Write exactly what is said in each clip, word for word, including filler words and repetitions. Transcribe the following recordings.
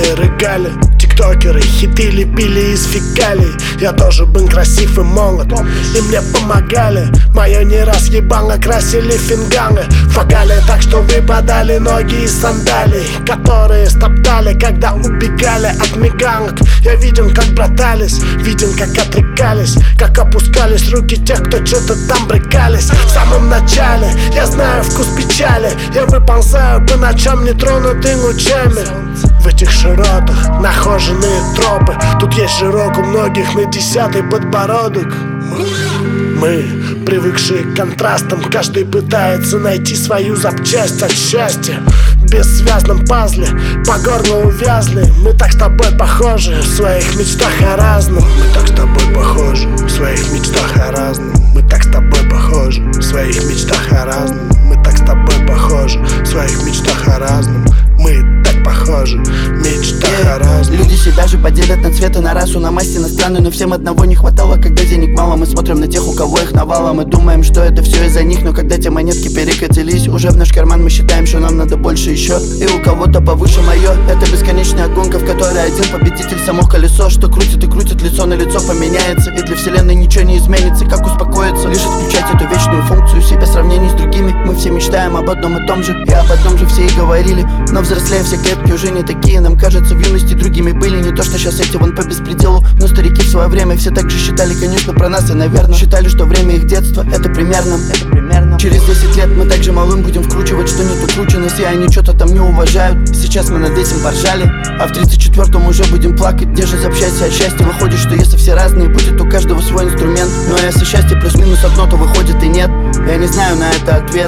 рыгали. Тиктокеры хиты лепили из фекалий. Я тоже был красив и молод, и мне помогали. Мое не раз ебало красили фингалы. Фагали так, что выпадали ноги из сандалий, которые стоптали, когда убегали от мигалок. Я видел, как братались, видел, как отрекались, как опускались руки тех, кто что-то там брыкались. В самом начале я знаю вкус печали. Я выползаю по ночам, не тронутый лучами. В этих широтах нахоженные тропы. Тут есть жирок у многих на десятый подбородок. Мы, привыкшие к контрастам, каждый пытается найти свою запчасть от счастья. В бессвязном пазле по горло увязли. Мы так с тобой похожи в своих мечтах о разном. Мы так с тобой похожи в своих мечтах о разном. Мы так с тобой похожи в своих мечтах о разном. Мы так с тобой похожи в своих мечтах о разном. Мы так похожи в мечтах yeah. о разном. Люди себя же поделят на цвет и на расу, на масть и на страны, но всем одного не хватало, когда денег мало. Мы смотрим на тех, у кого их навалом, и думаем, что это все из-за них. Но когда те монетки перекатились уже в наш карман, мы считаем, что нам надо больше еще. И у кого-то повыше мое. Это бесконечная гонка, в которой один победитель само колесо, что крутит и крутит, лицо на лицо поменяется. И для вселенной ничего не изменится. Как успокоиться? Лишь отключать эту вечную функцию себя сравнений с другими. Мы все мечтаем об одном и том же, и об одном же все и говорили. Но взрослея все клетки уже не такие. Нам кажется, в юности другими были. Не то, что сейчас эти вон по беспределу. Но старики в свое время все так же считали, конечно, про нас и наверное считали, что время их детства это примерно, это примерно. Через десять лет мы также малым будем вкручивать, что не укрученность, и они что-то там не уважают. Сейчас мы над этим поржали, а в тридцать четвёртом уже будем плакать. Где же общаться о счастье? Выходит, что если все разные, будет у каждого свой инструмент. Но если счастье плюс-минус одно, то выходит и нет. Я не знаю на это ответ.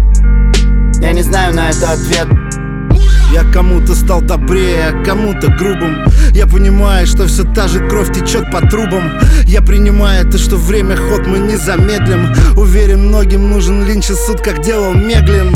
Я не знаю на это ответ. Я кому-то стал добрее, а кому-то грубым. Я понимаю, что все та же кровь течет по трубам. Я принимаю это, что время ход мы не замедлим. Уверен, многим нужен линч и суд, как делал Меглин.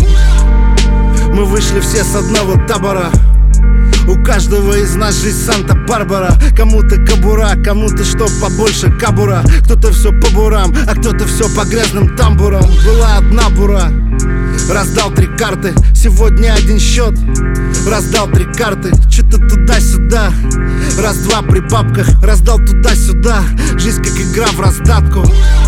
Мы вышли все с одного табора. У каждого из нас жизнь Санта-Барбара. Кому-то кобура, кому-то что побольше кабура. Кто-то все по бурам, а кто-то все по грязным тамбурам. Была одна бура, раздал три карты, сегодня один счет. Раздал три карты, что-то туда-сюда. Раз-два при бабках, раздал туда-сюда. Жизнь как игра в раздатку.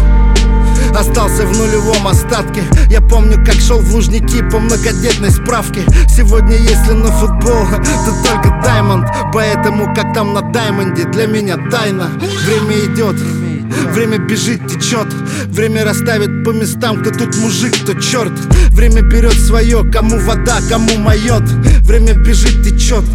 Остался в нулевом остатке. Я помню, как шел в Лужники по многодетной справке. Сегодня, если на футбол, то только Даймонд. Поэтому, как там на Даймонде, для меня тайна. Время идет, время бежит, течет. Время расставит по местам, кто тут мужик, кто черт. Время берет свое, кому вода, кому майот. Время бежит, течет.